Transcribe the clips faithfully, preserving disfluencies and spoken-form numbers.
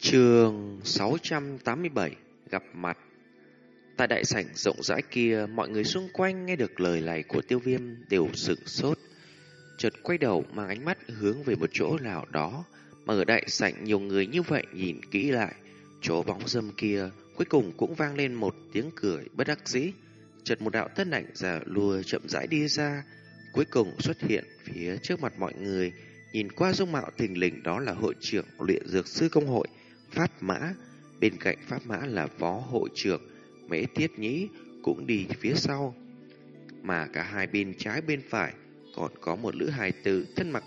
Chương sáu trăm tám mươi bảy gặp mặt. Tại đại sảnh rộng rãi kia, mọi người xung quanh nghe được lời này của Tiêu Viêm đều sửng sốt, chợt quay đầu mang ánh mắt hướng về một chỗ nào đó, mà ở đại sảnh nhiều người như vậy nhìn kỹ lại, chỗ bóng râm kia cuối cùng cũng vang lên một tiếng cười bất đắc dĩ. Chợt một đạo thân ảnh già lùa chậm rãi đi ra, cuối cùng xuất hiện phía trước mặt mọi người. Nhìn qua dung mạo thình lình, đó là hội trưởng luyện dược sư công hội Pháp Mã. Bên cạnh Pháp Mã là phó hội trưởng Mễ Thiết Nhĩ cũng đi phía sau, mà cả hai bên trái bên phải còn có một lữ hài tử thân mặc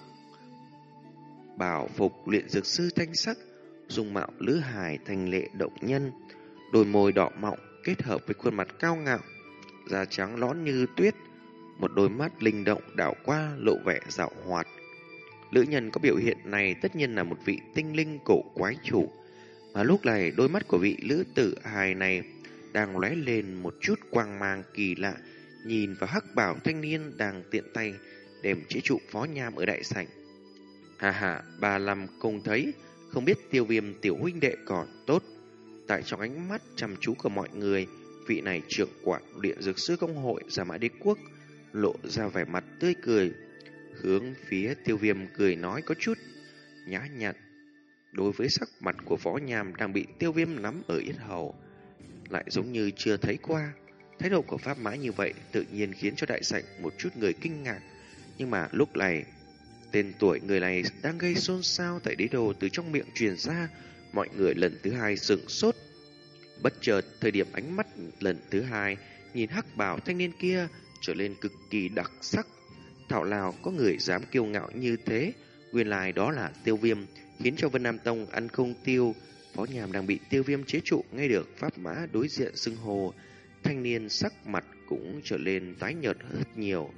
bảo phục luyện dược sư thanh sắc. Dung mạo lữ hài thanh lệ động nhân, đôi môi đỏ mọng kết hợp với khuôn mặt cao ngạo, da trắng nõn như tuyết, một đôi mắt linh động đảo qua lộ vẻ dạo hoạt. Lữ nhân có biểu hiện này tất nhiên là một vị tinh linh cổ quái chủ, mà lúc này đôi mắt của vị lữ tử hài này đang lóe lên một chút quang mang kỳ lạ, nhìn vào hắc bảo thanh niên đang tiện tay đem chế trụ phó nham ở đại sảnh. Hà hà, bà làm cùng thấy, không biết Tiêu Viêm tiểu huynh đệ còn tốt. Tại trong ánh mắt chăm chú của mọi người, vị này trưởng quản luyện dược sư công hội Giả Mã Đế Quốc lộ ra vẻ mặt tươi cười, hướng phía Tiêu Viêm cười nói có chút nhã nhặn. Đối với sắc mặt của Võ Nham đang bị Tiêu Viêm nắm ở yết hầu, lại giống như chưa thấy qua. Thái độ của Pháp Mã như vậy tự nhiên khiến cho đại sảnh một chút người kinh ngạc. Nhưng mà lúc này, tên tuổi người này đang gây xôn xao tại đế đô từ trong miệng truyền ra, mọi người lần thứ hai sửng sốt. Bất chợt, thời điểm ánh mắt lần thứ hai nhìn hắc bào thanh niên kia trở lên cực kỳ đặc sắc. Thảo nào có người dám kiêu ngạo như thế, nguyên lai đó là Tiêu Viêm, khiến cho Vân Nam Tông ăn không tiêu. Phó Nham đang bị Tiêu Viêm chế trụ, nghe được Pháp Mã đối diện xưng hô, thanh niên sắc mặt cũng trở lên tái nhợt rất nhiều.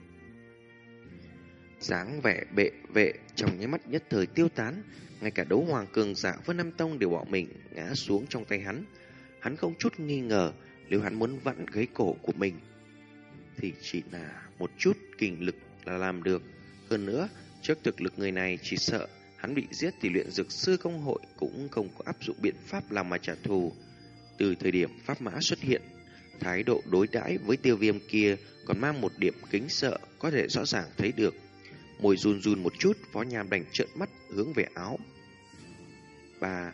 Dáng vẻ bệ vệ trong nháy mắt nhất thời tiêu tán, ngay cả đấu hoàng cường giả Vân Nam Tông đều bỏ mình ngã xuống trong tay hắn. Hắn không chút nghi ngờ, nếu hắn muốn vặn gáy cổ của mình thì chỉ là một chút kinh lực là làm được. Hơn nữa, trước thực lực người này, chỉ sợ hắn bị giết thì luyện dược sư công hội cũng không có áp dụng biện pháp làm mà trả thù. Từ thời điểm Pháp Mã xuất hiện, thái độ đối đãi với Tiêu Viêm kia còn mang một điểm kính sợ, có thể rõ ràng thấy được. Môi run run một chút, Phó Nham đành trợn mắt hướng về áo và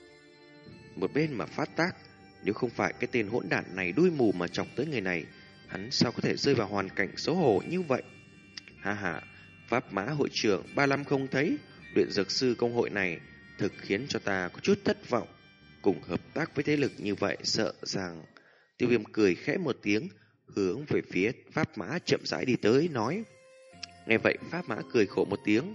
một bên mà phát tác. Nếu không phải cái tên hỗn đản này đuôi mù mà chọc tới người này, hắn sao có thể rơi vào hoàn cảnh xấu hổ như vậy? Ha ha, Pháp Mã hội trưởng ba năm không thấy, luyện dược sư công hội này thực khiến cho ta có chút thất vọng. Cùng hợp tác với thế lực như vậy, sợ rằng... Tiêu Viêm cười khẽ một tiếng, hướng về phía Pháp Mã chậm rãi đi tới, nói. Nghe vậy Pháp Mã cười khổ một tiếng.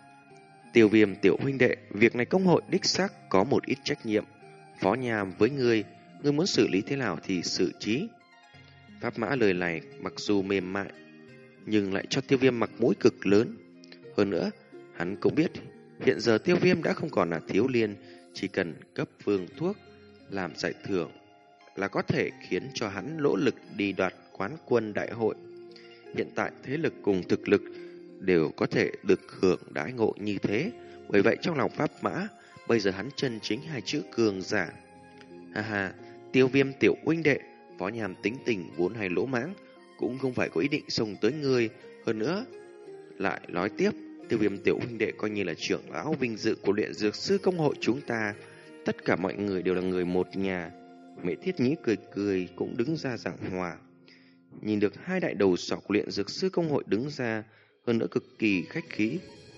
Tiêu Viêm tiểu huynh đệ, việc này công hội đích xác có một ít trách nhiệm. Phó Nham với ngươi, ngươi muốn xử lý thế nào thì xử trí. Pháp Mã lời này mặc dù mềm mại, nhưng lại cho Tiêu Viêm mặt mũi cực lớn. Hơn nữa, hắn cũng biết hiện giờ Tiêu Viêm đã không còn là thiếu liên, chỉ cần cấp phương thuốc làm giải thưởng là có thể khiến cho hắn nỗ lực đi đoạt quán quân đại hội. Hiện tại thế lực cùng thực lực đều có thể được hưởng đãi ngộ như thế, bởi vậy trong lòng Pháp Mã bây giờ hắn chân chính hai chữ cường giả. Ha ha, Tiêu Viêm tiểu huynh đệ, Phó Nham tính tình vốn hay lỗ mãng, cũng không phải có ý định xông tới ngươi. Hơn nữa lại nói tiếp, Tiêu Viêm tiểu huynh đệ coi như là trưởng lão vinh dự của luyện dược sư công hội chúng ta, tất cả mọi người đều là người một nhà. Mễ Thiết Nhĩ cười cười cũng đứng ra giảng hòa. Nhìn được hai đại đầu sọ của luyện dược sư công hội đứng ra, hơn nữa cực kỳ khách khí,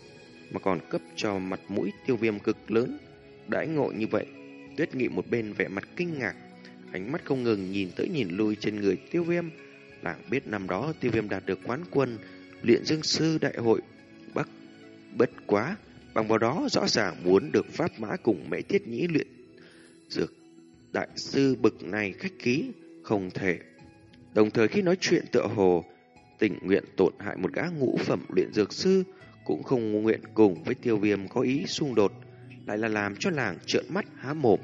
mà còn cấp cho mặt mũi Tiêu Viêm cực lớn, đãi ngộ như vậy. Tuyết Nghị một bên vẻ mặt kinh ngạc, ánh mắt không ngừng nhìn tới nhìn lui trên người Tiêu Viêm. Làng biết năm đó Tiêu Viêm đạt được quán quân luyện dược sư đại hội Bắc, bất quá bằng vào đó rõ ràng muốn được Pháp Mã cùng Mễ Thiết Nhĩ luyện dược đại sư bực này khách khí không thể. Đồng thời khi nói chuyện tựa hồ tình nguyện tổn hại một gã ngũ phẩm luyện dược sư, cũng không nguyện cùng với Tiêu Viêm có ý xung đột, lại là làm cho làng trợn mắt há mồm.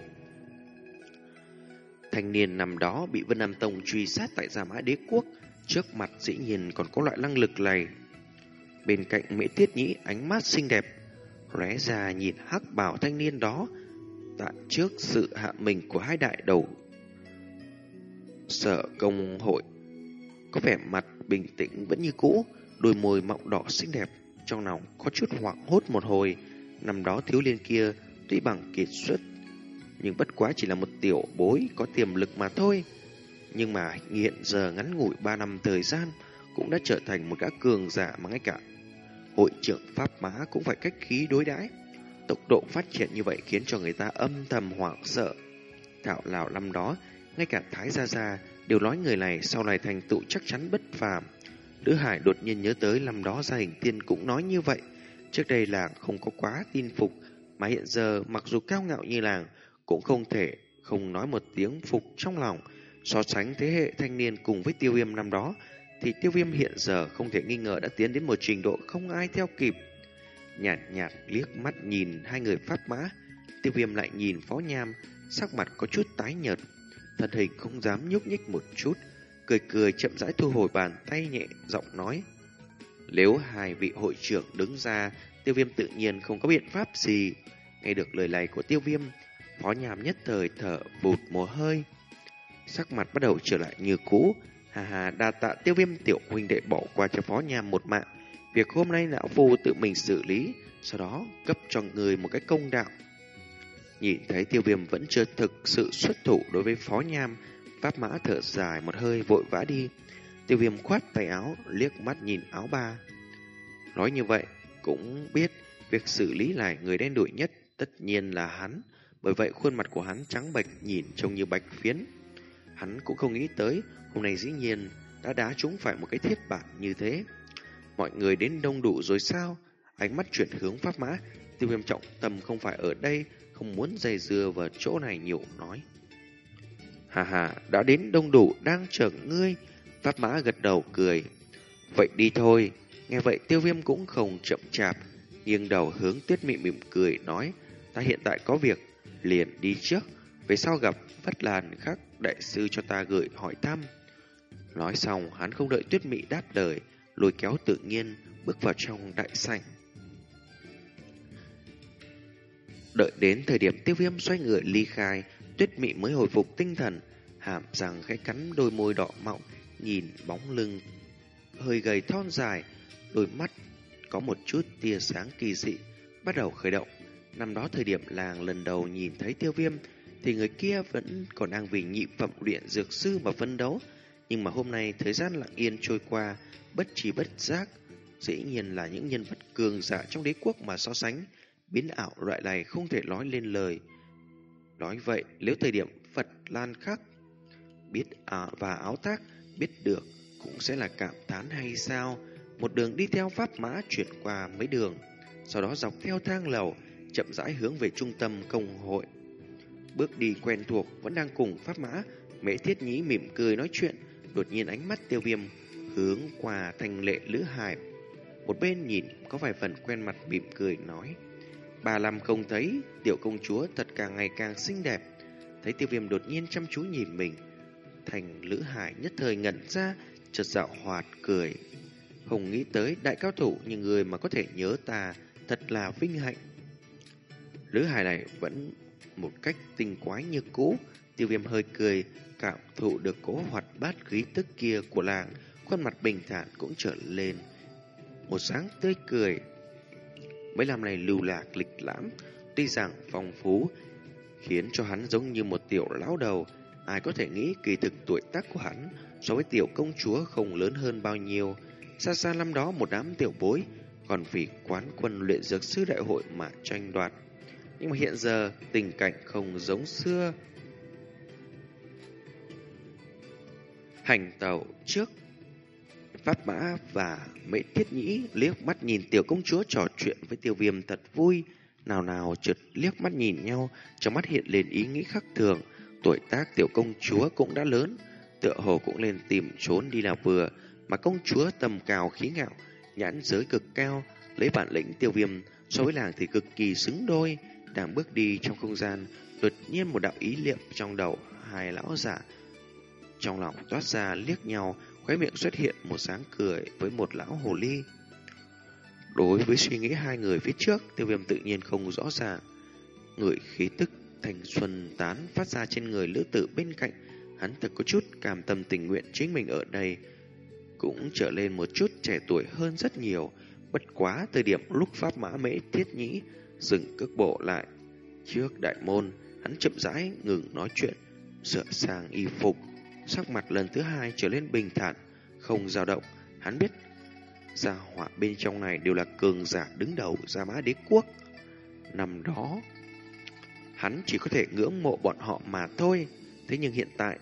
Thanh niên năm đó bị Vân Nam Tông truy sát tại Giả Mã Đế Quốc, trước mặt dĩ nhiên còn có loại năng lực này. Bên cạnh Mễ Thiết Nhĩ ánh mắt xinh đẹp lóe ra nhìn hắc bảo thanh niên đó, tạ trước sự hạ mình của hai đại đầu sở công hội. Có vẻ mặt bình tĩnh vẫn như cũ, đôi môi mọng đỏ xinh đẹp, trong lòng có chút hoảng hốt một hồi. Năm đó thiếu liên kia tuy bằng kiệt xuất, nhưng bất quá chỉ là một tiểu bối có tiềm lực mà thôi. Nhưng mà hiện giờ ngắn ngủi ba năm thời gian cũng đã trở thành một gã cường giả mà ngay cả hội trưởng Pháp Mã cũng phải cách khí đối đãi. Tốc độ phát triển như vậy khiến cho người ta âm thầm hoảng sợ. Thảo nào năm đó, ngay cả Thái Gia Gia đều nói người này sau này thành tựu chắc chắn bất phàm. Lữ Hải đột nhiên nhớ tới năm đó Gia Hình Tiên cũng nói như vậy. Trước đây làng không có quá tin phục, mà hiện giờ mặc dù cao ngạo như làng cũng không thể không nói một tiếng phục trong lòng. So sánh thế hệ thanh niên cùng với Tiêu Viêm năm đó, thì Tiêu Viêm hiện giờ không thể nghi ngờ đã tiến đến một trình độ không ai theo kịp. Nhạt nhạt liếc mắt nhìn hai người Pháp Mã, Tiêu Viêm lại nhìn Phó Nham, sắc mặt có chút tái nhợt, thân hình không dám nhúc nhích một chút, cười cười chậm rãi thu hồi bàn tay, nhẹ giọng nói: nếu hai vị hội trưởng đứng ra, Tiêu Viêm tự nhiên không có biện pháp gì. Nghe được lời này của Tiêu Viêm, Phó Nham nhất thời thở vụt một hơi, sắc mặt bắt đầu trở lại như cũ. Hà hà, đa tạ Tiêu Viêm tiểu huynh đệ bỏ qua cho Phó Nham một mạng. Việc hôm nay lão phu tự mình xử lý, sau đó cấp cho người một cái công đạo. Nhìn thấy Tiêu Viêm vẫn chưa thực sự xuất thủ đối với Phó Nham, Pháp Mã thở dài một hơi vội vã đi. Tiêu Viêm khoát tay áo, liếc mắt nhìn áo ba. Nói như vậy, cũng biết việc xử lý lại người đen đủi nhất tất nhiên là hắn. Bởi vậy khuôn mặt của hắn trắng bệch, nhìn trông như bạch phiến. Hắn cũng không nghĩ tới hôm nay dĩ nhiên đã đá trúng phải một cái thiết bản như thế. Mọi người đến đông đủ rồi sao? Ánh mắt chuyển hướng Pháp Mã. Tiêu Viêm trọng tâm không phải ở đây, không muốn dây dưa vào chỗ này nhiều nói. Hà hà, đã đến đông đủ, đang chờ ngươi. Pháp Mã gật đầu cười. Vậy đi thôi. Nghe vậy Tiêu Viêm cũng không chậm chạp, nghiêng đầu hướng Tuyết Mị mỉm cười nói: ta hiện tại có việc, liền đi trước. Về sau gặp Phất Lan khác đại sư cho ta gửi hỏi thăm. Nói xong hắn không đợi Tuyết Mị đáp lời, lôi kéo tự nhiên bước vào trong đại sảnh. Đợi đến thời điểm Tiêu Viêm xoay người ly khai, Tuyết Mị mới hồi phục tinh thần, hàm răng khẽ cắn đôi môi đỏ mọng, nhìn bóng lưng hơi gầy thon dài, đôi mắt có một chút tia sáng kỳ dị bắt đầu khởi động. Năm đó thời điểm làng lần đầu nhìn thấy Tiêu Viêm thì người kia vẫn còn đang vì nhị phẩm luyện dược sư mà phấn đấu, nhưng mà hôm nay thời gian lặng yên trôi qua, bất trí bất giác, dĩ nhiên là những nhân vật cường giả trong đế quốc mà so sánh, biến ảo loại này không thể nói lên lời. Nói vậy, nếu thời điểm Phật Lan Khắc biết à, và áo tác biết được cũng sẽ là cảm thán hay sao? Một đường đi theo Pháp Mã chuyển qua mấy đường, sau đó dọc theo thang lầu chậm rãi hướng về trung tâm công hội. Bước đi quen thuộc vẫn đang cùng Pháp Mã, Mễ Thiết Nhĩ mỉm cười nói chuyện. Đột nhiên ánh mắt Tiêu Viêm hướng qua Thanh Lệ Lữ Hải, một bên nhìn có vài phần quen mặt, mỉm cười nói: Bà làm không thấy, tiểu công chúa thật càng ngày càng xinh đẹp. Thấy Tiêu Viêm đột nhiên chăm chú nhìn mình, Thành Lữ Hải nhất thời ngẩn ra, chợt dạo hoạt cười: không nghĩ tới đại cao thủ như người mà có thể nhớ ta, thật là vinh hạnh. Lữ Hải này vẫn một cách tinh quái như cũ. Tiêu Viêm hơi cười, cảm thụ được cỗ hoạt bát khí tức kia của làng, khuôn mặt bình thản cũng trở lên một sáng tươi cười. Mấy năm này lưu lạc lịch lãm, tuy rằng phong phú, khiến cho hắn giống như một tiểu lão đầu. Ai có thể nghĩ kỳ thực tuổi tác của hắn so với tiểu công chúa không lớn hơn bao nhiêu. Xa xa năm đó một đám tiểu bối còn vì quán quân luyện dược sư đại hội mà tranh đoạt. Nhưng mà hiện giờ tình cảnh không giống xưa. Hành tàu trước, Pháp Mã và Mễ Thiết Nhĩ liếc mắt nhìn tiểu công chúa trò chuyện với Tiêu Viêm thật vui. Nào nào chợt liếc mắt nhìn nhau, trong mắt hiện lên ý nghĩ khác thường. Tuổi tác tiểu công chúa cũng đã lớn, tựa hồ cũng lên tìm trốn đi nào vừa. Mà công chúa tầm cao khí ngạo, nhãn giới cực cao, lấy bản lĩnh Tiêu Viêm so với làng thì cực kỳ xứng đôi. Đang bước đi trong không gian, đột nhiên một đạo ý niệm trong đầu hai lão giả trong lòng toát ra, liếc nhau, khóe miệng xuất hiện một sáng cười với một lão hồ ly. Đối với suy nghĩ hai người phía trước, Tiêu Viêm tự nhiên không rõ ràng. Người khí tức thanh xuân tán phát ra trên người lữ tử bên cạnh. Hắn thật có chút cam tâm tình nguyện chính mình ở đây cũng trở lên một chút trẻ tuổi hơn rất nhiều. Bất quá thời điểm lúc pháp mã Mễ Thiết Nhĩ dừng cước bộ lại trước đại môn, hắn chậm rãi ngừng nói chuyện, sửa sang y phục, sắc mặt lần thứ hai trở lên bình thản, không dao động. Hắn biết gia hỏa bên trong này đều là cường giả đứng đầu Gia Mã Đế quốc. Năm đó hắn chỉ có thể ngưỡng mộ bọn họ mà thôi. Thế nhưng hiện tại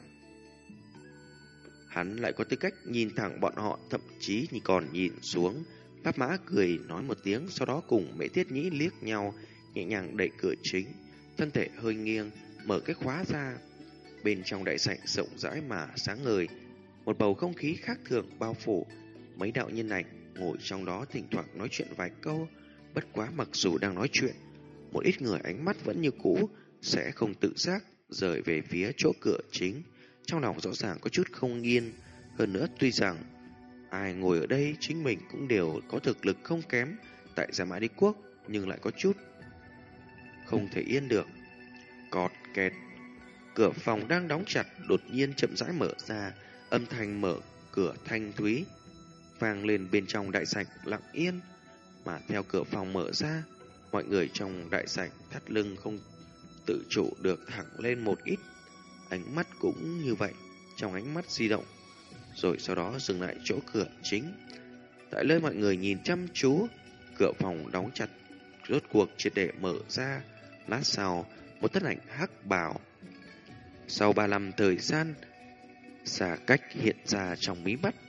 hắn lại có tư cách nhìn thẳng bọn họ, thậm chí như còn nhìn xuống. Pháp Mã cười nói một tiếng, sau đó cùng Mễ Thiết Nhĩ liếc nhau, nhẹ nhàng đẩy cửa chính, thân thể hơi nghiêng, mở cái khóa ra. Bên trong đại sảnh rộng rãi mà sáng ngời, một bầu không khí khác thường bao phủ. Mấy đạo nhân ảnh ngồi trong đó thỉnh thoảng nói chuyện vài câu. Bất quá mặc dù đang nói chuyện, một ít người ánh mắt vẫn như cũ, sẽ không tự giác rời về phía chỗ cửa chính. Trong lòng rõ ràng có chút không yên. Hơn nữa tuy rằng ai ngồi ở đây chính mình cũng đều có thực lực không kém tại Gia Mã Đế quốc, nhưng lại có chút không thể yên được. Cọt kẹt, cửa phòng đang đóng chặt đột nhiên chậm rãi mở ra, âm thanh mở cửa thanh thúy vang lên bên trong đại sảnh lặng yên. Mà theo cửa phòng mở ra, mọi người trong đại sảnh thắt lưng không tự chủ được thẳng lên một ít, ánh mắt cũng như vậy, trong ánh mắt di động, rồi sau đó dừng lại chỗ cửa chính. Tại nơi mọi người nhìn chăm chú, cửa phòng đóng chặt rốt cuộc triệt để mở ra. Lát sau, một thân ảnh hắc bào sau ba năm thời gian xa cách hiện ra trong mí mắt.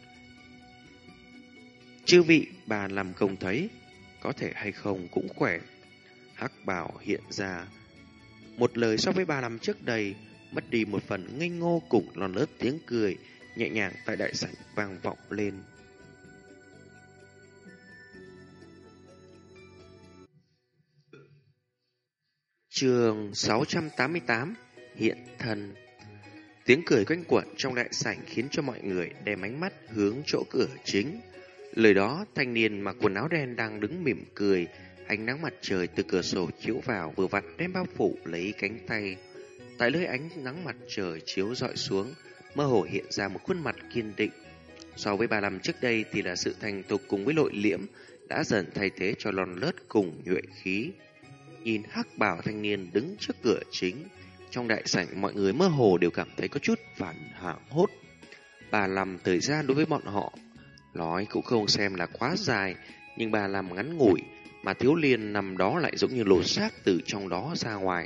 Chư vị bà làm không thấy, có thể hay không cũng khỏe. Hắc bào hiện ra, một lời so với ba năm trước đây, mất đi một phần ngây ngô cùng lon lớt tiếng cười nhẹ nhàng tại đại sảnh vang vọng lên. Chương sáu trăm tám mươi tám Hiện thân. Tiếng cười quanh quẩn trong đại sảnh khiến cho mọi người đem ánh mắt hướng chỗ cửa chính. Lời đó, thanh niên mặc quần áo đen đang đứng mỉm cười, ánh nắng mặt trời từ cửa sổ chiếu vào vừa vặn đem bao phủ lấy cánh tay. Tại nơi ánh nắng mặt trời chiếu rọi xuống, mơ hồ hiện ra một khuôn mặt kiên định. So với ba năm trước đây thì là sự thành thục cùng với nội liễm đã dần thay thế cho lon lớt cùng nhuệ khí. Nhìn hắc bào thanh niên đứng trước cửa chính, trong đại sảnh mọi người mơ hồ đều cảm thấy có chút phản hoảng hốt. Ba năm thời gian đối với bọn họ nói cũng không xem là quá dài, nhưng ba năm ngắn ngủi mà thiếu liên nằm đó lại giống như lột xác từ trong đó ra ngoài.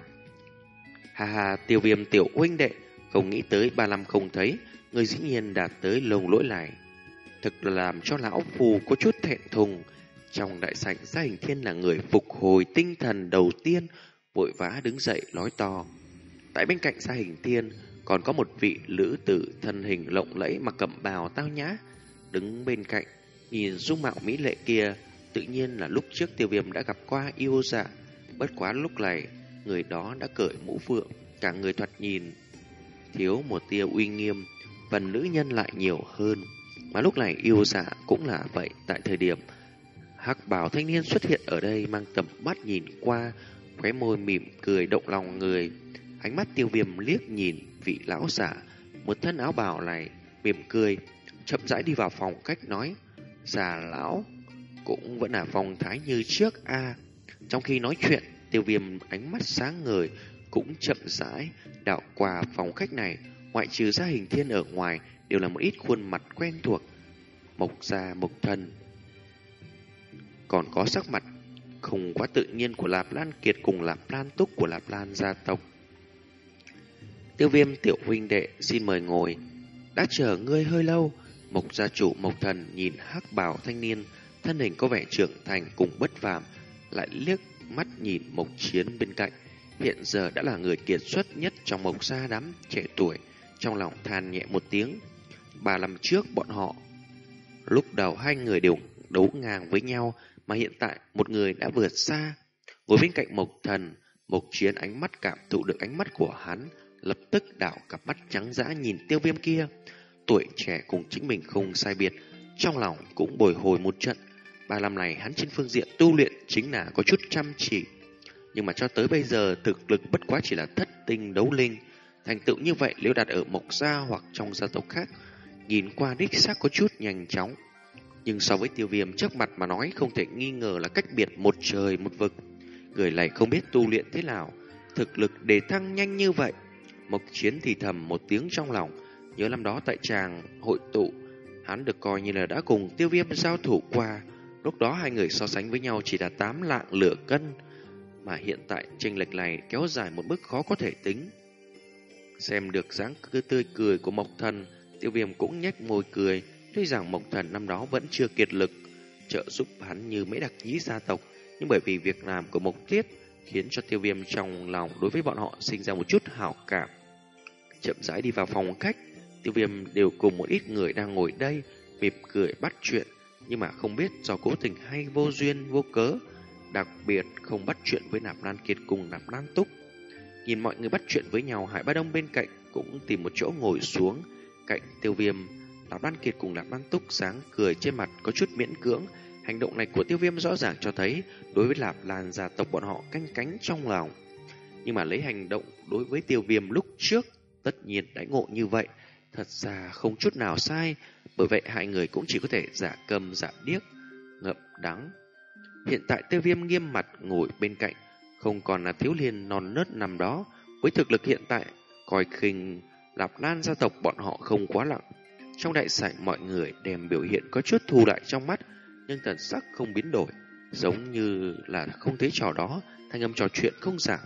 Hà hà, Tiêu Viêm tiểu huynh đệ, không nghĩ tới ba năm không thấy, người dĩ nhiên đạt tới lồng lỗi này. Thực là làm cho lão phù có chút thẹn thùng. Trong đại sảnh, Gia Hình Thiên là người phục hồi tinh thần đầu tiên, vội vã đứng dậy nói to. Tại bên cạnh Gia Hình Thiên còn có một vị lữ tử thân hình lộng lẫy mà cẩm bào tao nhã, đứng bên cạnh, nhìn dung mạo mỹ lệ kia, tự nhiên là lúc trước Tiêu Viêm đã gặp qua yêu dạ. Bất quá lúc này, người đó đã cởi mũ phượng, cả người thoạt nhìn thiếu một tia uy nghiêm, phần nữ nhân lại nhiều hơn. Mà lúc này yêu dạ cũng là vậy. Tại thời điểm hắc bào thanh niên xuất hiện ở đây, mang tầm mắt nhìn qua, khóe môi mỉm cười động lòng người. Ánh mắt Tiêu Viêm liếc nhìn vị lão giả một thân áo bào này, mỉm cười, chậm rãi đi vào phòng cách nói. Già lão cũng vẫn là phong thái như trước a. À. Trong khi nói chuyện, Tiêu Viêm ánh mắt sáng ngời, cũng chậm rãi đảo qua phòng khách này. Ngoại trừ Gia Hình Thiên ở ngoài, đều là một ít khuôn mặt quen thuộc. Mộc Gia, Mộc Thần, còn có sắc mặt không quá tự nhiên của Lạp Lan Kiệt cùng Lạp Lan Túc của Lạp Lan gia tộc. Tiêu Viêm tiểu huynh đệ, xin mời ngồi. Đã chờ ngươi hơi lâu. Mộc gia chủ Mộc Thần nhìn hắc bào thanh niên, thân hình có vẻ trưởng thành cùng bất phàm, lại liếc mắt nhìn Mộc Chiến bên cạnh, hiện giờ đã là người kiệt xuất nhất trong Mộc gia đám trẻ tuổi, trong lòng than nhẹ một tiếng. Ba năm trước bọn họ, lúc đầu hai người đều đấu ngang với nhau, mà hiện tại một người đã vượt xa. Ngồi bên cạnh Mộc Thần, Mộc Chiến ánh mắt cảm thụ được ánh mắt của hắn, lập tức đảo cặp mắt trắng dã nhìn Tiêu Viêm kia. Tuổi trẻ cùng chính mình không sai biệt, trong lòng cũng bồi hồi một trận. Ba năm này hắn trên phương diện tu luyện chính là có chút chăm chỉ. Nhưng mà cho tới bây giờ thực lực bất quá chỉ là thất tinh đấu linh. Thành tựu như vậy nếu đặt ở Mộc gia hoặc trong gia tộc khác, nhìn qua đích xác có chút nhanh chóng. Nhưng so với Tiêu Viêm trước mặt mà nói, không thể nghi ngờ là cách biệt một trời một vực. Người này không biết tu luyện thế nào, thực lực đề thăng nhanh như vậy. Mộc Chiến thì thầm một tiếng trong lòng, nhớ năm đó tại tràng hội tụ, hắn được coi như là đã cùng Tiêu Viêm giao thủ qua. Lúc đó hai người so sánh với nhau chỉ là tám lạng lửa cân, mà hiện tại chênh lệch này kéo dài một bước khó có thể tính. Xem được dáng cứ tươi cười của Mộc Thần, Tiêu Viêm cũng nhếch môi cười. Tuy rằng Mộc Thần năm đó vẫn chưa kiệt lực trợ giúp hắn như mấy đặc nhĩ gia tộc, nhưng bởi vì việc làm của Mộc Tiết khiến cho Tiêu Viêm trong lòng đối với bọn họ sinh ra một chút hảo cảm. Chậm rãi đi vào phòng khách, Tiêu Viêm đều cùng một ít người đang ngồi đây mỉm cười bắt chuyện, nhưng mà không biết do cố tình hay vô duyên vô cớ, đặc biệt không bắt chuyện với Nạp Lan Kiệt cùng Nạp Lan Túc. Nhìn mọi người bắt chuyện với nhau, Hải Ba Đông bên cạnh cũng tìm một chỗ ngồi xuống cạnh Tiêu Viêm. Nạp Lan Kiệt cùng Nạp Lan Túc sáng cười trên mặt có chút miễn cưỡng. Hành động này của Tiêu Viêm rõ ràng cho thấy đối với Nạp Lan gia tộc bọn họ canh cánh trong lòng. Nhưng mà lấy hành động đối với Tiêu Viêm lúc trước, tất nhiên đãi ngộ như vậy thật ra không chút nào sai. Bởi vậy hai người cũng chỉ có thể giả câm giả điếc, ngậm đắng. Hiện tại Tiêu Viêm nghiêm mặt ngồi bên cạnh, không còn là thiếu niên non nớt năm đó. Với thực lực hiện tại, coi khinh Nạp Lan gia tộc bọn họ không quá lặng. Trong đại sảnh mọi người đem biểu hiện có chút thu lại trong mắt, nhưng thần sắc không biến đổi, giống như là không thấy trò đó, thanh âm trò chuyện không giảm.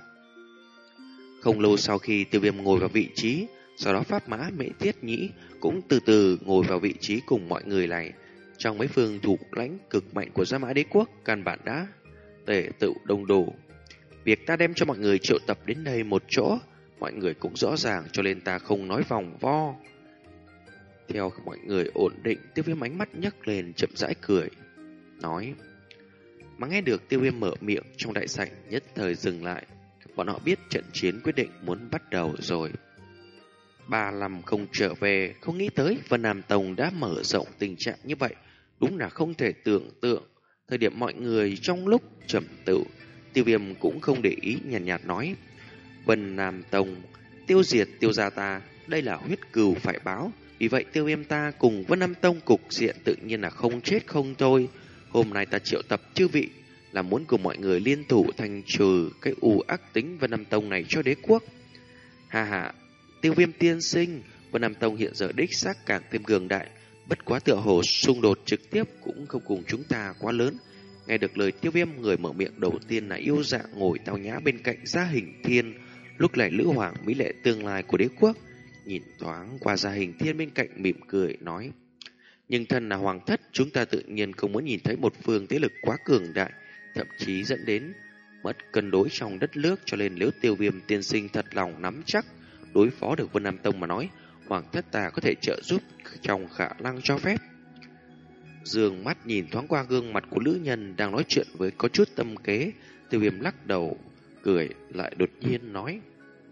Không lâu sau khi Tiêu Viêm ngồi vào vị trí, sau đó Pháp Mã Mễ Tiết Nhĩ cũng từ từ ngồi vào vị trí cùng mọi người này. Trong mấy phương thủ lãnh cực mạnh của Gia Mã Đế Quốc, căn bản đã tề tựu đông đủ. Việc ta đem cho mọi người triệu tập đến đây một chỗ, mọi người cũng rõ ràng, cho nên ta không nói vòng vo. Theo mọi người ổn định, Tiêu Viêm ánh mắt nhấc lên chậm rãi cười, nói. Mà nghe được Tiêu Viêm mở miệng, trong đại sảnh nhất thời dừng lại. Bọn họ biết trận chiến quyết định muốn bắt đầu rồi. Ba năm không trở về, không nghĩ tới Vân Nam Tông đã mở rộng tình trạng như vậy, đúng là không thể tưởng tượng. Thời điểm mọi người trong lúc trầm tư, Tiêu Viêm cũng không để ý, nhàn nhạt, nhạt nói. Vân Nam Tông tiêu diệt Tiêu gia ta, đây là huyết cừu phải báo. Vì vậy Tiêu Viêm ta cùng Vân Nam Tông cục diện tự nhiên là không chết không thôi. Hôm nay ta triệu tập chư vị là muốn cùng mọi người liên thủ thành trừ cái u ác tính Vân Nam Tông này cho đế quốc. Ha ha, Tiêu Viêm tiên sinh, Vân Nam Tông hiện giờ đích xác càng thêm cường đại, bất quá tựa hồ xung đột trực tiếp cũng không cùng chúng ta quá lớn. Nghe được lời Tiêu Viêm, người mở miệng đầu tiên là yêu dạ ngồi tao nhã bên cạnh Gia Hình Thiên, lúc này Lữ Hoàng mỹ lệ tương lai của đế quốc, nhìn thoáng qua Gia Hình Thiên bên cạnh mỉm cười nói. Nhưng thân là hoàng thất, chúng ta tự nhiên không muốn nhìn thấy một phương thế lực quá cường đại, thậm chí dẫn đến mất cân đối trong đất nước, cho nên nếu Tiêu Viêm tiên sinh thật lòng nắm chắc đối phó được Vân Nam Tông mà nói, hoàng thất ta có thể trợ giúp trong khả năng cho phép. Dương mắt nhìn thoáng qua gương mặt của nữ nhân đang nói chuyện với có chút tâm kế, Tiêu Viêm lắc đầu, cười lại đột nhiên nói.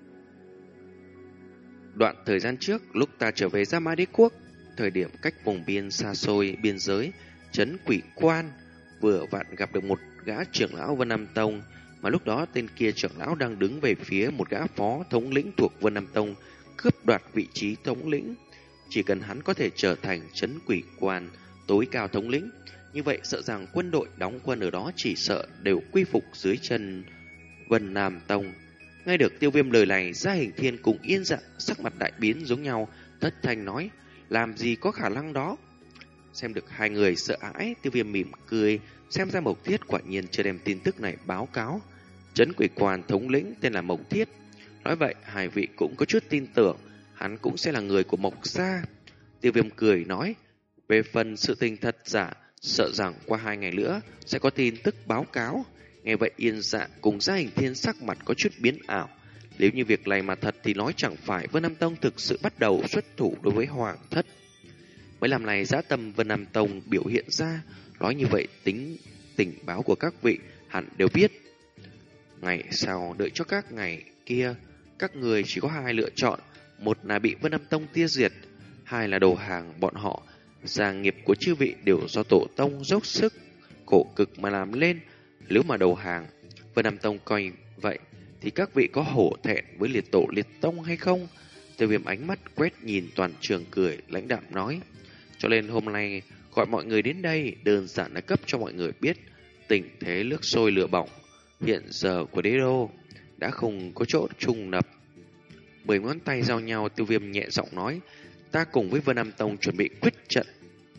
Đoạn thời gian trước, lúc ta trở về Gia Mã Đế Quốc, thời điểm cách vùng biên xa xôi biên giới, trấn Quỷ Quan, vừa vặn gặp được một gã trưởng lão Vân Nam Tông, mà lúc đó tên kia trưởng lão đang đứng về phía một gã phó thống lĩnh thuộc Vân Nam Tông, cướp đoạt vị trí thống lĩnh. Chỉ cần hắn có thể trở thành trấn Quỷ Quan tối cao thống lĩnh, như vậy sợ rằng quân đội đóng quân ở đó chỉ sợ đều quy phục dưới chân Vân Nam Tông. Nghe được Tiêu Viêm lời này, Gia Hình Thiên cùng Yên Dạ sắc mặt đại biến giống nhau, thất thanh nói, làm gì có khả năng đó. Xem được hai người sợ hãi, Tiêu Viêm mỉm cười, xem ra Mộc Thiết quả nhiên chưa đem tin tức này báo cáo. Trấn Quỷ Quan thống lĩnh tên là Mộc Thiết. Nói vậy, hai vị cũng có chút tin tưởng, hắn cũng sẽ là người của Mộc gia. Tiêu Viêm cười nói, về phần sự tình thật giả, sợ rằng qua hai ngày nữa sẽ có tin tức báo cáo. Nghe vậy Yên Dạ cùng Gia Hình Thiên sắc mặt có chút biến ảo. Nếu như việc này mà thật thì nói chẳng phải Vân Nam Tông thực sự bắt đầu xuất thủ đối với hoàng thất. Mấy làm này dã tâm Vân Nam Tông biểu hiện ra, nói như vậy tính tình báo của các vị hẳn đều biết. Ngày sau đợi cho các ngày kia, các người chỉ có hai lựa chọn, một là bị Vân Nam Tông tiêu diệt, hai là đầu hàng bọn họ. Gia nghiệp của chư vị đều do tổ tông dốc sức khổ cực mà làm lên. Nếu mà đầu hàng, Vân Nam Tông coi Vậy thì các vị có hổ thẹn với liệt tổ liệt tông hay không? Tiêu Viêm ánh mắt quét nhìn toàn trường cười, lãnh đạm nói. Cho nên hôm nay gọi mọi người đến đây đơn giản là cấp cho mọi người biết tình thế nước sôi lửa bỏng hiện giờ của đế đô đã không có chỗ trùng nập. Mười ngón tay giao nhau, Tiêu Viêm nhẹ giọng nói, ta cùng với Vân Nam Tông chuẩn bị quyết trận.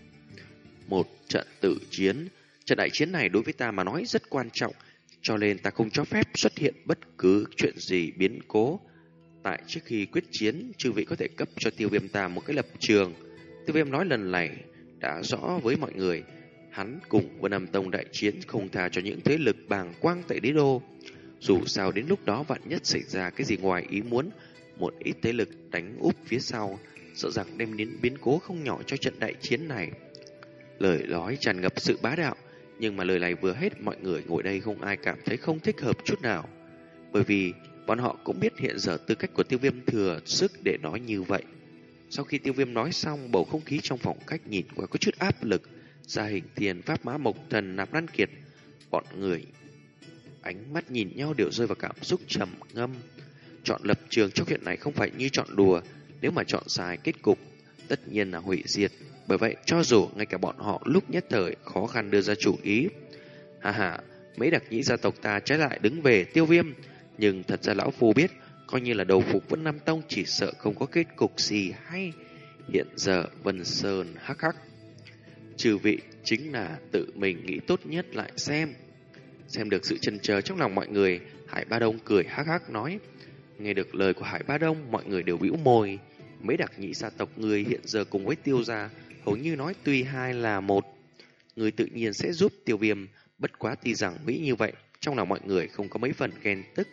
Một trận tử chiến. Trận đại chiến này đối với ta mà nói rất quan trọng, cho nên ta không cho phép xuất hiện bất cứ chuyện gì biến cố. Tại trước khi quyết chiến, chư vị có thể cấp cho Tiêu Viêm ta một cái lập trường. Tiêu Viêm nói lần này đã rõ với mọi người, hắn cùng Vân Nam Tông đại chiến không tha cho những thế lực bàng quang tại đế đô. Dù sao đến lúc đó vạn nhất xảy ra cái gì ngoài ý muốn, một ít thế lực đánh úp phía sau, sợ rằng đem đến biến cố không nhỏ cho trận đại chiến này. Lời nói tràn ngập sự bá đạo, nhưng mà lời này vừa hết, mọi người ngồi đây không ai cảm thấy không thích hợp chút nào. Bởi vì bọn họ cũng biết hiện giờ tư cách của Tiêu Viêm thừa sức để nói như vậy. Sau khi Tiêu Viêm nói xong, bầu không khí trong phòng khách nhìn qua có chút áp lực. Gia Hình Thiên, Pháp Mã Mộc Thần, Nạp Lan Kiệt, bọn người ánh mắt nhìn nhau đều rơi vào cảm xúc trầm ngâm. Chọn lập trường trong chuyện này không phải như chọn đùa, nếu mà chọn sai kết cục tất nhiên là hủy diệt. Bởi vậy cho dù ngay cả bọn họ lúc nhất thời khó khăn đưa ra chủ ý. Hà hà, mấy đặc nhĩ gia tộc ta trái lại đứng về Tiêu Viêm, nhưng thật ra lão phu biết, coi như là đầu phục Vân Nam Tông chỉ sợ không có kết cục gì hay. Hiện giờ Vân Sơn hắc hắc, trừ vị chính là tự mình nghĩ tốt nhất lại xem. Xem được sự chần chờ trong lòng mọi người, Hải Ba Đông cười hắc hắc nói. Nghe được lời của Hải Ba Đông, mọi người đều bĩu môi. Mấy đặc nhĩ gia tộc người hiện giờ cùng với Tiêu gia hầu như nói tuy hai là một. Người tự nhiên sẽ giúp Tiêu Viêm, bất quá tuy rằng nghĩ như vậy, trong lòng mọi người không có mấy phần ghen tức.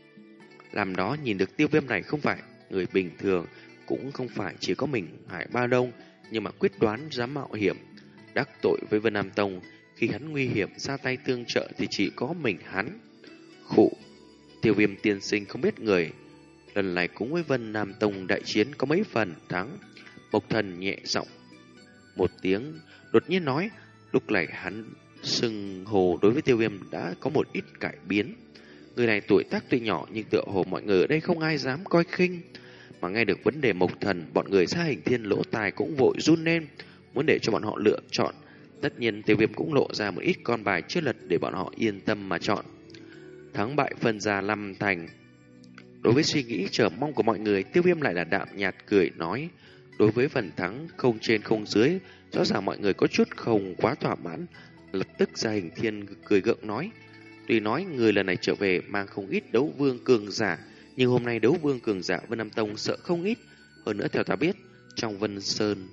Làm đó nhìn được Tiêu Viêm này không phải người bình thường, cũng không phải chỉ có mình Hải Ba Đông, nhưng mà quyết đoán dám mạo hiểm đắc tội với Vân Nam Tông. Khi hắn nguy hiểm ra tay tương trợ thì chỉ có mình hắn. Khụ, Tiêu Viêm tiên sinh không biết người lần này cũng với Vân Nam Tông đại chiến có mấy phần thắng. Mộc Thần nhẹ giọng một tiếng, đột nhiên nói. Lúc này hắn xưng hồ đối với Tiêu Viêm đã có một ít cải biến. Người này tuổi tác tuy nhỏ nhưng tựa hồ mọi người ở đây không ai dám coi khinh. Mà nghe được vấn đề Mộc Thần, bọn người Gia Hình Thiên lỗ tai cũng vội run lên, muốn để cho bọn họ lựa chọn. Tất nhiên Tiêu Viêm cũng lộ ra một ít con bài chưa lật để bọn họ yên tâm mà chọn. Thắng bại phân ra năm thành. Đối với suy nghĩ chờ mong của mọi người, Tiêu Viêm lại là đạm nhạt cười nói. Đối với phần thắng không trên không dưới, rõ ràng mọi người có chút không quá thỏa mãn. Lập tức Gia Hình Thiên cười gượng nói. Tuy nói người lần này trở về mang không ít đấu vương cường giả, nhưng hôm nay đấu vương cường giả Vân Nam Tông sợ không ít. Hơn nữa theo ta biết, trong Vân Sơn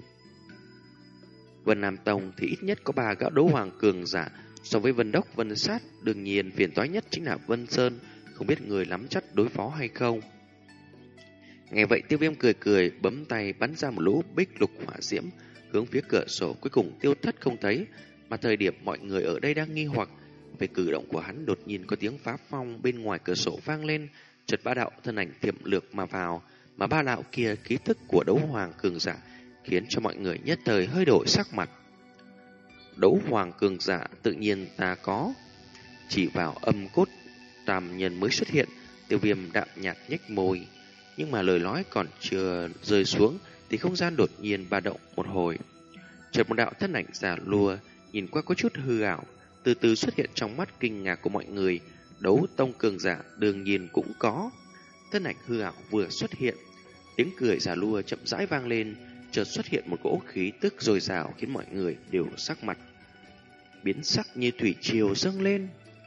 Vân Nam Tông thì ít nhất có ba gã đấu hoàng cường giả. So với Vân Đốc, Vân Sát, đương nhiên phiền toái nhất chính là Vân Sơn. Không biết người nắm chắc đối phó hay không. Nghe vậy Tiêu Viêm cười cười, bấm tay bắn ra một lũ bích lục hỏa diễm hướng phía cửa sổ, cuối cùng tiêu thất không thấy. Mà thời điểm mọi người ở đây đang nghi hoặc về cử động của hắn, đột nhiên có tiếng phá phong bên ngoài cửa sổ vang lên. Chợt ba đạo thân ảnh tiệm lược mà vào, mà ba đạo kia ký thức của đấu hoàng cường giả khiến cho mọi người nhất thời hơi đổi sắc mặt. Đấu hoàng cường giả tự nhiên ta có, chỉ vào âm cốt tam nhân mới xuất hiện. Tiêu Viêm đạm nhạt nhếch môi, nhưng mà lời nói còn chưa rơi xuống thì không gian đột nhiên ba động một hồi. Chợt một đạo thân ảnh giả lùa nhìn qua có chút hư ảo, từ từ xuất hiện trong mắt kinh ngạc của mọi người. Đấu tông cường giả đương nhiên cũng có. Thân ảnh hư ảo vừa xuất hiện, tiếng cười giả lùa chậm rãi vang lên, chợt xuất hiện một cỗ khí tức dồi dào khiến mọi người đều sắc mặt biến sắc như thủy triều dâng lên.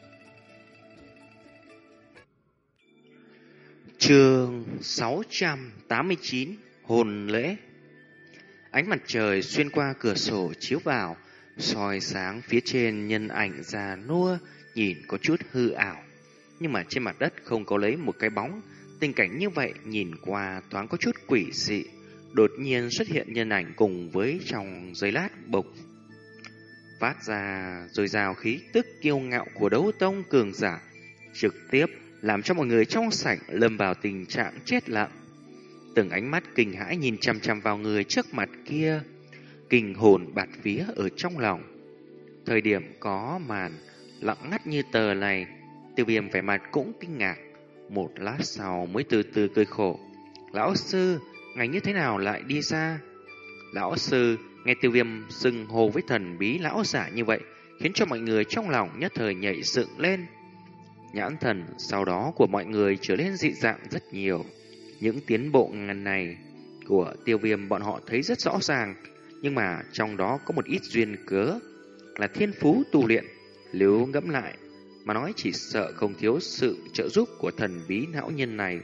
Chương sáu trăm tám mươi chín, hồn lễ. Ánh mặt trời xuyên qua cửa sổ chiếu vào, soi sáng phía trên nhân ảnh già nua nhìn có chút hư ảo, nhưng mà trên mặt đất không có lấy một cái bóng. Tình cảnh như vậy nhìn qua thoáng có chút quỷ dị. Đột nhiên xuất hiện nhân ảnh cùng với trong giây lát bộc phát ra dồi dào khí tức kiêu ngạo của đấu tông cường giả, trực tiếp làm cho mọi người trong sảnh lâm vào tình trạng chết lặng. Từng ánh mắt kinh hãi nhìn chằm chằm vào người trước mặt kia, kinh hồn bạt vía ở trong lòng. Thời điểm có màn lặng ngắt như tờ này, Tiêu Viêm vẻ mặt cũng kinh ngạc, một lát sau mới từ từ cười khổ. Lão sư, ngài như thế nào lại đi xa? Lão sư, nghe Tiêu Viêm xưng hô với thần bí lão giả như vậy, khiến cho mọi người trong lòng nhất thời nhảy dựng lên. Nhãn thần sau đó của mọi người trở nên dị dạng rất nhiều. Những tiến bộ ngần này của Tiêu Viêm bọn họ thấy rất rõ ràng, nhưng mà trong đó có một ít duyên cớ là thiên phú tu luyện. Nếu ngẫm lại mà nói, chỉ sợ không thiếu sự trợ giúp của thần bí lão nhân này.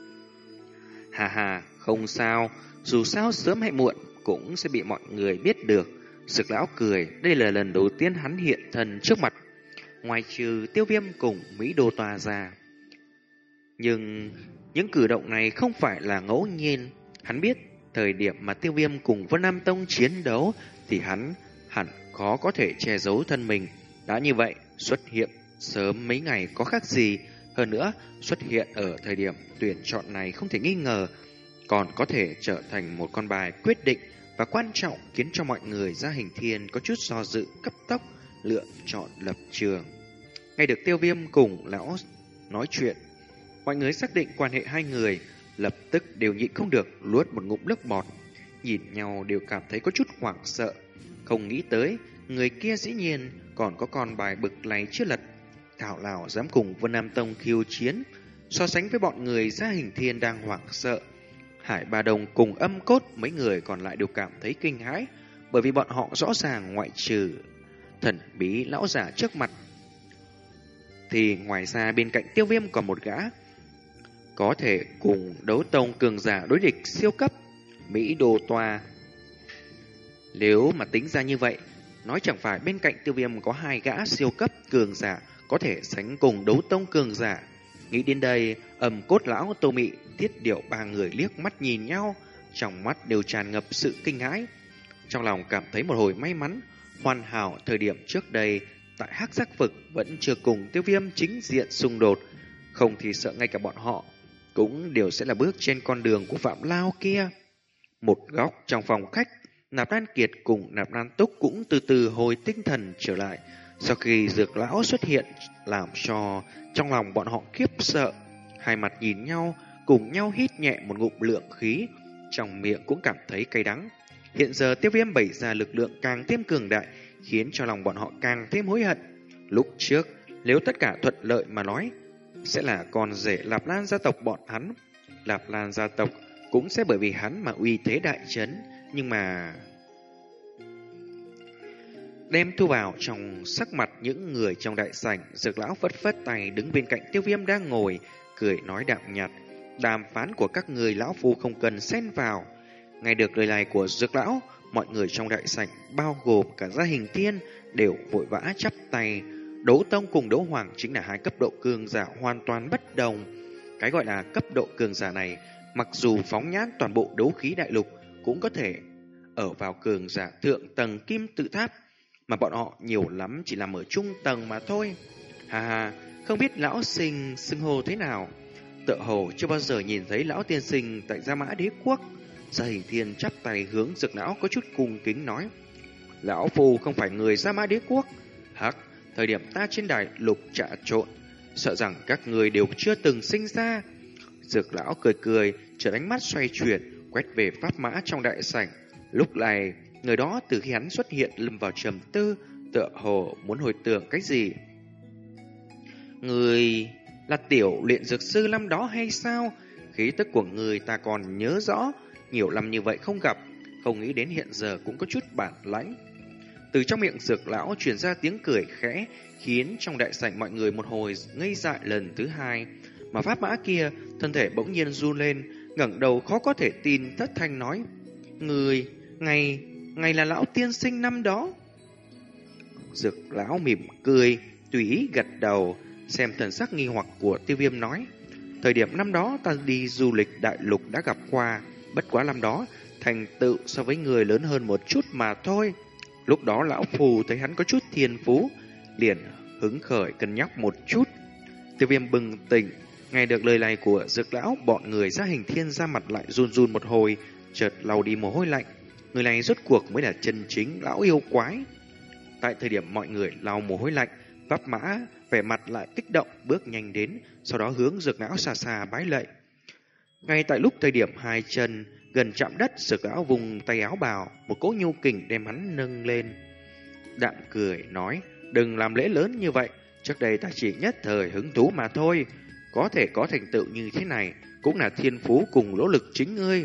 Hà hà, không sao, dù sao sớm hay muộn cũng sẽ bị mọi người biết được. Dược lão cười, đây là lần đầu tiên hắn hiện thân trước mặt, ngoài trừ Tiêu Viêm cùng Mỹ Đô Toa ra. Nhưng những cử động này không phải là ngẫu nhiên. Hắn biết thời điểm mà Tiêu Viêm cùng Vân Nam Tông chiến đấu thì hắn hẳn khó có thể che giấu thân mình. Đã như vậy, xuất hiện sớm mấy ngày có khác gì. Hơn nữa, xuất hiện ở thời điểm tuyển chọn này không thể nghi ngờ còn có thể trở thành một con bài quyết định và quan trọng, khiến cho mọi người ra Hình Thiên có chút do dự, cấp tốc lựa chọn lập trường. Ngay được Tiêu Viêm cùng lão nói chuyện, mọi người xác định quan hệ hai người, lập tức đều nhịn không được nuốt một ngụm nước bọt, nhìn nhau đều cảm thấy có chút hoảng sợ. Không nghĩ tới người kia dĩ nhiên còn có con bài bực này chưa lật, thảo nào dám cùng Vân Nam Tông khiêu chiến. So sánh với bọn người ra Hình Thiên đang hoảng sợ, Hải Ba Đồng cùng Âm Cốt mấy người còn lại đều cảm thấy kinh hãi, bởi vì bọn họ rõ ràng ngoại trừ thần bí lão giả trước mặt thì ngoài ra bên cạnh Tiêu Viêm còn một gã có thể cùng đấu tông cường giả đối địch siêu cấp, Mỹ Đô Toa. Nếu mà tính ra như vậy, nói chẳng phải bên cạnh Tiêu Viêm có hai gã siêu cấp cường giả có thể sánh cùng đấu tông cường giả. Nghĩ đến đây, Âm Cốt lão, Tô Mị, Tiết Điệu ba người liếc mắt nhìn nhau, trong mắt đều tràn ngập sự kinh hãi. Trong lòng cảm thấy một hồi may mắn, hoàn hảo thời điểm trước đây tại Hắc Giác Vực vẫn chưa cùng Tiêu Viêm chính diện xung đột, không thì sợ ngay cả bọn họ cũng đều sẽ là bước trên con đường của Phạm Lao kia. Một góc trong phòng khách, Nạp Lan Kiệt cùng Nạp Lan Túc cũng từ từ hồi tinh thần trở lại. Sau khi Dược lão xuất hiện, làm cho trong lòng bọn họ khiếp sợ, hai mặt nhìn nhau, cùng nhau hít nhẹ một ngụm lượng khí, trong miệng cũng cảm thấy cay đắng. Hiện giờ Tiêu Viêm bày ra lực lượng càng thêm cường đại, khiến cho lòng bọn họ càng thêm hối hận. Lúc trước, nếu tất cả thuận lợi mà nói, sẽ là con rể Lạp Lan gia tộc bọn hắn. Lạp Lan gia tộc cũng sẽ bởi vì hắn mà uy thế đại chấn, nhưng mà đem thu vào trong sắc mặt những người trong đại sảnh. Dược lão phất phất tay đứng bên cạnh Tiêu Viêm đang ngồi, cười nói đạm nhạt, đàm phán của các người lão phu không cần xen vào. Nghe được lời này của Dược lão, mọi người trong đại sảnh bao gồm cả gia Hình Thiên đều vội vã chắp tay. Đấu tông cùng đấu hoàng chính là hai cấp độ cường giả hoàn toàn bất đồng. Cái gọi là cấp độ cường giả này, mặc dù phóng nhãn toàn bộ đấu khí đại lục cũng có thể ở vào cường giả thượng tầng kim tự tháp, mà bọn họ nhiều lắm chỉ nằm ở trung tầng mà thôi. Hà hà, không biết lão sinh xưng hô thế nào? Tựa hồ chưa bao giờ nhìn thấy lão tiên sinh tại Gia Mã Đế Quốc. Gia Hình Thiên chắp tay hướng Dược lão có chút cung kính nói, lão phu không phải người Gia Mã Đế Quốc. Hắc, thời điểm ta trên đại lục trà trộn, sợ rằng các người đều chưa từng sinh ra. Dược lão cười cười, chợt ánh mắt xoay chuyển, quét về pháp mã trong đại sảnh. Lúc này, người đó từ khi hắn xuất hiện lâm vào trầm tư, tựa hồ muốn hồi tưởng cái gì. Người là tiểu luyện dược sư năm đó hay sao? Khí tức của người ta còn nhớ rõ, nhiều năm như vậy không gặp, không nghĩ đến hiện giờ cũng có chút bản lãnh. Từ trong miệng Dược lão truyền ra tiếng cười khẽ, khiến trong đại sảnh mọi người một hồi ngây dại lần thứ hai. Mà pháp mã kia, thân thể bỗng nhiên run lên, ngẩng đầu khó có thể tin, thất thanh nói, người, ngày, ngày là lão tiên sinh năm đó. Dược lão mỉm cười, tùy ý gật đầu, xem thần sắc nghi hoặc của Tiêu Viêm nói, thời điểm năm đó ta đi du lịch đại lục đã gặp qua, bất quá năm đó thành tựu so với người lớn hơn một chút mà thôi. Lúc đó lão phù thấy hắn có chút thiên phú, liền hứng khởi cân nhắc một chút. Tiêu Viêm bừng tỉnh, nghe được lời này của Dược lão, bọn người Gia Hình Thiên ra mặt lại run run một hồi, chợt lau đi mồ hôi lạnh. Người này rốt cuộc mới là chân chính lão yêu quái. Tại thời điểm mọi người lau mồ hôi lạnh, Pháp Mã vẻ mặt lại kích động bước nhanh đến, sau đó hướng Dược Lão xa xa bái lạy. Ngay tại lúc thời điểm hai chân gần chạm đất, Dược Lão vùng tay áo bào, một cỗ nhu kình đem hắn nâng lên. Đạm cười nói, đừng làm lễ lớn như vậy, trước đây ta chỉ nhất thời hứng thú mà thôi, có thể có thành tựu như thế này cũng là thiên phú cùng nỗ lực chính ngươi.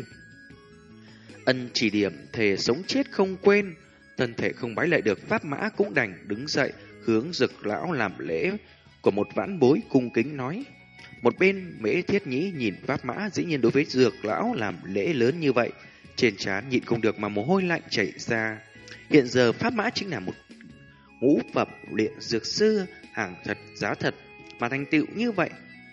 Ân chỉ điểm thề sống chết không quên. Thân thể không bái lại được, Pháp Mã cũng đành đứng dậy hướng Dược Lão làm lễ của một vãn bối cung kính nói. Một bên Mễ Thiết Nhĩ nhìn Pháp Mã dĩ nhiên đối với Dược Lão làm lễ lớn như vậy, trên trán nhịn không được mà mồ hôi lạnh chảy ra. Hiện giờ Pháp Mã chính là một ngũ phẩm luyện dược sư, hàng thật giá thật, mà thành tựu như vậy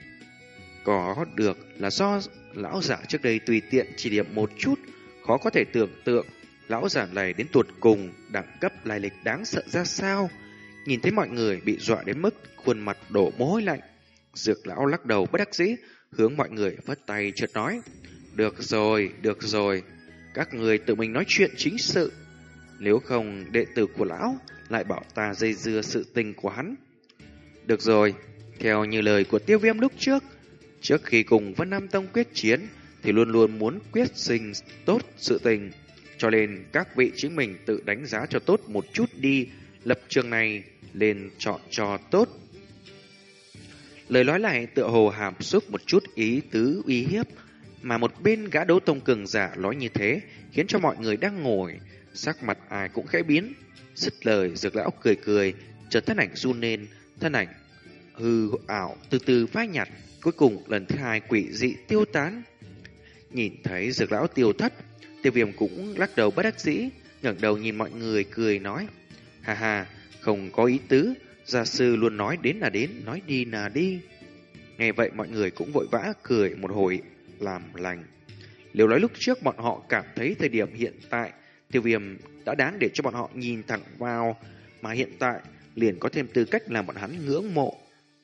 có được là do lão giả trước đây tùy tiện chỉ điểm một chút. Khó có thể tưởng tượng lão giả này đến tuột cùng đẳng cấp lai lịch đáng sợ ra sao. Nhìn thấy mọi người bị dọa đến mức khuôn mặt đổ mồ hôi lạnh, Dược Lão lắc đầu bất đắc dĩ hướng mọi người vất tay chợt nói, được rồi, được rồi, các người tự mình nói chuyện chính sự, nếu không đệ tử của lão lại bảo ta dây dưa sự tình của hắn. Được rồi, theo như lời của Tiêu Viêm lúc trước, trước khi cùng Vân Nam Tông quyết chiến thì luôn luôn muốn quyết sinh tốt sự tình, cho nên các vị chính mình tự đánh giá cho tốt một chút đi, lập trường này lên chọn cho tốt. Lời nói lại tựa hồ hàm xúc một chút ý tứ uy hiếp, mà một bên gã đấu tông cường giả nói như thế khiến cho mọi người đang ngồi sắc mặt ai cũng khẽ biến. Dứt lời, Dược Lão cười cười, chợt thân ảnh run lên, thân ảnh hư ảo từ từ phai nhạt, cuối cùng lần thứ hai quỷ dị tiêu tán. Nhìn thấy Dược Lão tiêu thất, Tiêu Viêm cũng lắc đầu bất đắc dĩ, ngẩng đầu nhìn mọi người cười nói, ha ha, không có ý tứ, gia sư luôn nói đến là đến, nói đi là đi. Nghe vậy mọi người cũng vội vã cười một hồi làm lành. Nếu nói lúc trước bọn họ cảm thấy thời điểm hiện tại Tiêu Viêm đã đáng để cho bọn họ nhìn thẳng vào, mà hiện tại liền có thêm tư cách làm bọn hắn ngưỡng mộ.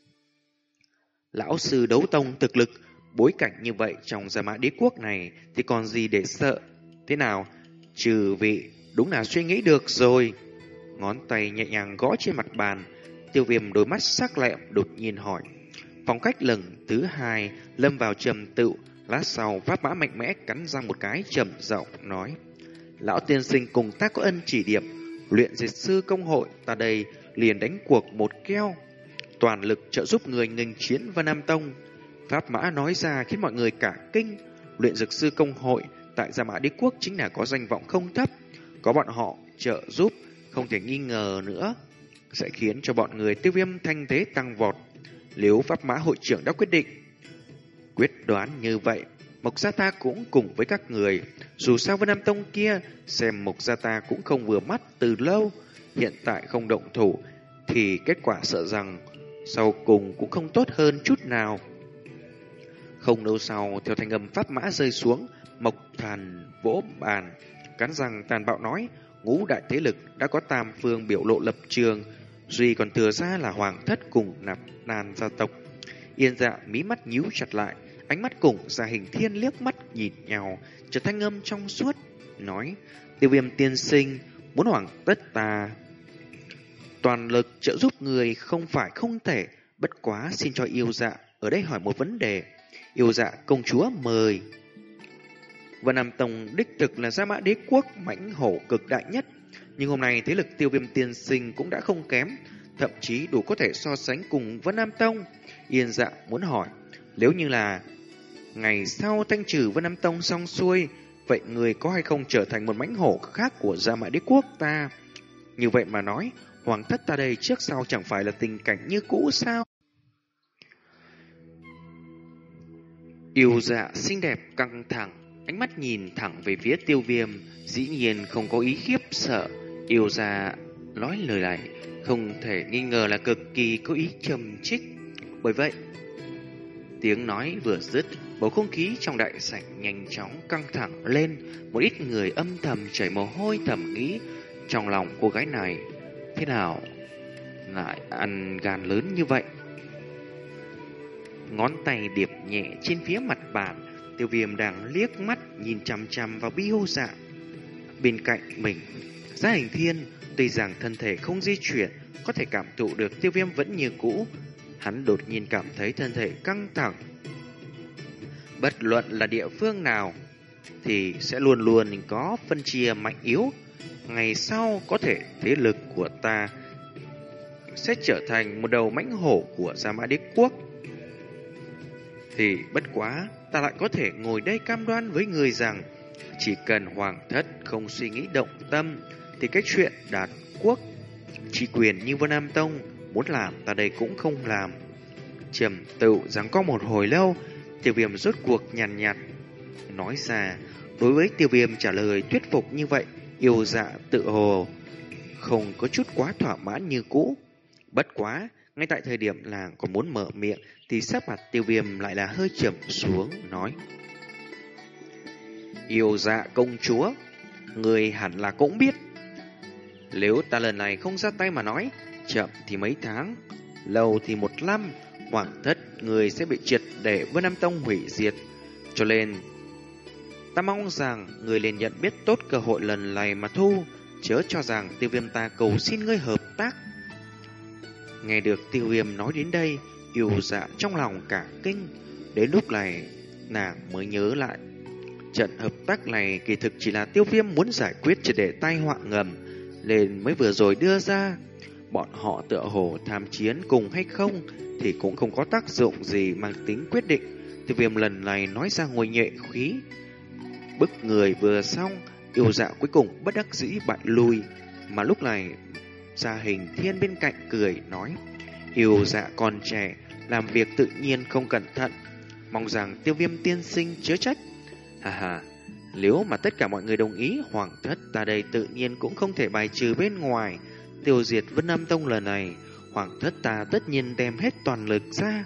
Lão sư đấu tông thực lực, bối cảnh như vậy trong Gia Mã Đế quốc này thì còn gì để sợ. Thế nào, trừ vị đúng là suy nghĩ được rồi. Ngón tay nhẹ nhàng gõ trên mặt bàn, Tiêu Viêm đôi mắt sắc lẹm đột nhiên hỏi. Phong cách lần thứ hai lâm vào trầm tựu, lát sau Pháp Mã mạnh mẽ cắn răng một cái trầm giọng nói, lão tiên sinh cùng ta có ân chỉ điểm, luyện dược sư công hội ta đây liền đánh cuộc một keo, toàn lực trợ giúp người nghênh chiến Vân Nam Tông. Pháp Mã nói ra khiến mọi người cả kinh. Luyện dược sư công hội tại Gia Mã Đế quốc chính là có danh vọng không thấp, có bọn họ trợ giúp không thể nghi ngờ nữa sẽ khiến cho bọn người Tiêu Viêm thanh thế tăng vọt. Nếu Pháp Mã hội trưởng đã quyết định quyết đoán như vậy, Mộc Gia ta cũng cùng với các người. Dù sao Vân Nam Tông kia xem Mộc Gia ta cũng không vừa mắt từ lâu, hiện tại không động thủ thì kết quả sợ rằng sau cùng cũng không tốt hơn chút nào. Không lâu sau, theo thanh âm Pháp Mã rơi xuống, Mộc Thần vỗ bàn, cắn răng tàn bạo nói, ngũ đại thế lực đã có tam phương biểu lộ lập trường, duy còn thừa ra là Hoàng Thất cùng Nạp Nan gia tộc. Yên Dạ mí mắt nhíu chặt lại, ánh mắt cùng Gia Hình Thiên liếc mắt nhìn nhau, chợt thanh âm trong suốt nói, Tiêu Viêm tiên sinh muốn Hoàng Tất ta toàn lực trợ giúp người không phải không thể, bất quá xin cho Yêu Dạ ở đây hỏi một vấn đề. Yêu Dạ công chúa mời. Vân Nam Tông đích thực là Gia Mã Đế quốc mãnh hổ cực đại nhất, nhưng hôm nay thế lực Tiêu Viêm tiên sinh cũng đã không kém, thậm chí đủ có thể so sánh cùng Vân Nam Tông. Yên Dạ muốn hỏi, nếu như là ngày sau thanh trừ Vân Nam Tông xong xuôi, vậy người có hay không trở thành một mãnh hổ khác của Gia Mã Đế quốc ta? Như vậy mà nói, Hoàng Thất ta đây trước sau chẳng phải là tình cảnh như cũ sao? Yêu Dạ xinh đẹp căng thẳng, ánh mắt nhìn thẳng về phía Tiêu Viêm, dĩ nhiên không có ý khiếp sợ. Yêu Dạ nói lời này không thể nghi ngờ là cực kỳ có ý trầm trích. Bởi vậy, tiếng nói vừa dứt, bầu không khí trong đại sảnh nhanh chóng căng thẳng lên. Một ít người âm thầm chảy mồ hôi, thầm nghĩ trong lòng cô gái này thế nào lại ăn gan lớn như vậy. Ngón tay điệp nhẹ trên phía mặt bàn, Tiêu Viêm đang liếc mắt nhìn chằm chằm vào Biêu Dạ bên cạnh mình. Giá Hình Thiên tuy rằng thân thể không di chuyển, có thể cảm thụ được Tiêu Viêm vẫn như cũ. Hắn đột nhiên cảm thấy thân thể căng thẳng. Bất luận là địa phương nào thì sẽ luôn luôn có phân chia mạnh yếu. Ngày sau có thể thế lực của ta sẽ trở thành một đầu mãnh hổ của Gia Mã Đế Quốc. Thì bất quá, ta lại có thể ngồi đây cam đoan với người rằng chỉ cần Hoàng thất không suy nghĩ động tâm thì cái chuyện đạt quốc chỉ quyền như Vân Nam Tông muốn làm ta đây cũng không làm. Trầm tự giằng co một hồi lâu, Tiêu Viêm rốt cuộc nhàn nhạt, nhạt nói ra. Đối với Tiêu Viêm trả lời thuyết phục như vậy, Yêu Dạ tự hồ không có chút quá thỏa mãn như cũ. Bất quá, ngay tại thời điểm làng còn muốn mở miệng thì sắc mặt Tiêu Viêm lại là hơi trầm xuống, nói: Yêu Dạ công chúa, người hẳn là cũng biết, nếu ta lần này không ra tay mà nói, chậm thì mấy tháng, lâu thì một năm, Hoàng thất người sẽ bị triệt để Vân Nam Tông hủy diệt. Cho nên ta mong rằng người liền nhận biết tốt cơ hội lần này mà thu, chớ cho rằng Tiêu Viêm ta cầu xin ngươi hợp tác. Nghe được Tiêu Viêm nói đến đây, Yêu Dạ trong lòng cả kinh. Đến lúc này nàng mới nhớ lại, trận hợp tác này kỳ thực chỉ là Tiêu Viêm muốn giải quyết triệt để tai họa ngầm nên mới vừa rồi đưa ra. Bọn họ tựa hồ tham chiến cùng hay không thì cũng không có tác dụng gì mang tính quyết định. Tiêu Viêm lần này nói ra ngồi nhẹ khí, bức người vừa xong, Yêu Dạ cuối cùng bất đắc dĩ bại lui. Mà lúc này Gia Hình Thiên bên cạnh cười nói: Yêu Dạ còn trẻ, làm việc tự nhiên không cẩn thận, mong rằng Tiêu Viêm tiên sinh chớ trách. Hà hà, nếu mà tất cả mọi người đồng ý, Hoàng thất ta đây tự nhiên cũng không thể bài trừ bên ngoài. Tiêu diệt Vân Nam Tông lần này, Hoàng thất ta tất nhiên đem hết toàn lực ra.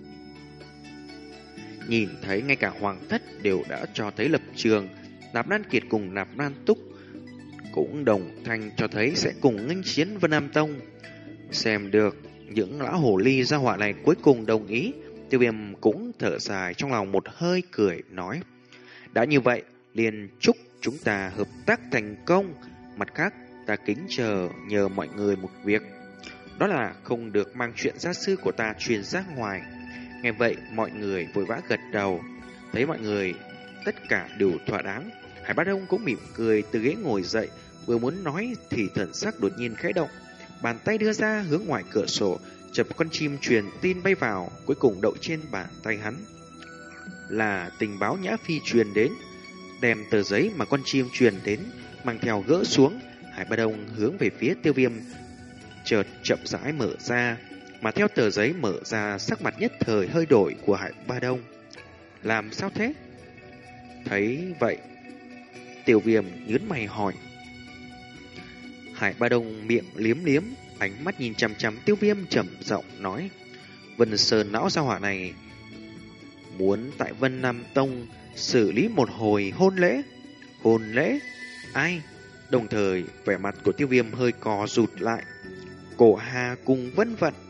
Nhìn thấy ngay cả Hoàng thất đều đã cho thấy lập trường, Nạp Lan Kiệt cùng Nạp Lan Túc cũng đồng thanh cho thấy sẽ cùng nghênh chiến Vân Nam Tông. Xem được những lão hồ ly gia họa này cuối cùng đồng ý, Tiêu Viêm cũng thở dài trong lòng một hơi, cười nói: đã như vậy, liền chúc chúng ta hợp tác thành công. Mặt khác, ta kính chờ nhờ mọi người một việc, đó là không được mang chuyện gia sư của ta truyền ra ngoài. Nghe vậy, mọi người vội vã gật đầu. Thấy mọi người tất cả đều thỏa đáng, Hải Bá Đông cũng mỉm cười từ ghế ngồi dậy, vừa muốn nói thì thần sắc đột nhiên khẽ động, bàn tay đưa ra hướng ngoài cửa sổ, chập con chim truyền tin bay vào, cuối cùng đậu trên bàn tay hắn. Là tình báo Nhã Phi truyền đến. Đem tờ giấy mà con chim truyền đến mang theo gỡ xuống, Hải Bá Đông hướng về phía Tiêu Viêm, chợt chậm rãi mở ra. Mà theo tờ giấy mở ra, sắc mặt nhất thời hơi đổi của Hải Bá Đông. Làm sao thế? Thấy vậy, Tiêu Viêm nhướng mày hỏi. Hải Bá Đông miệng liếm liếm, ánh mắt nhìn chằm chằm Tiêu Viêm, trầm giọng nói: Vân Sơn lão gia hỏa này muốn tại Vân Nam Tông xử lý một hồi hôn lễ. Hôn lễ? Ai? Đồng thời vẻ mặt của Tiêu Viêm hơi co rụt lại. Cổ Hà cùng Vân Vận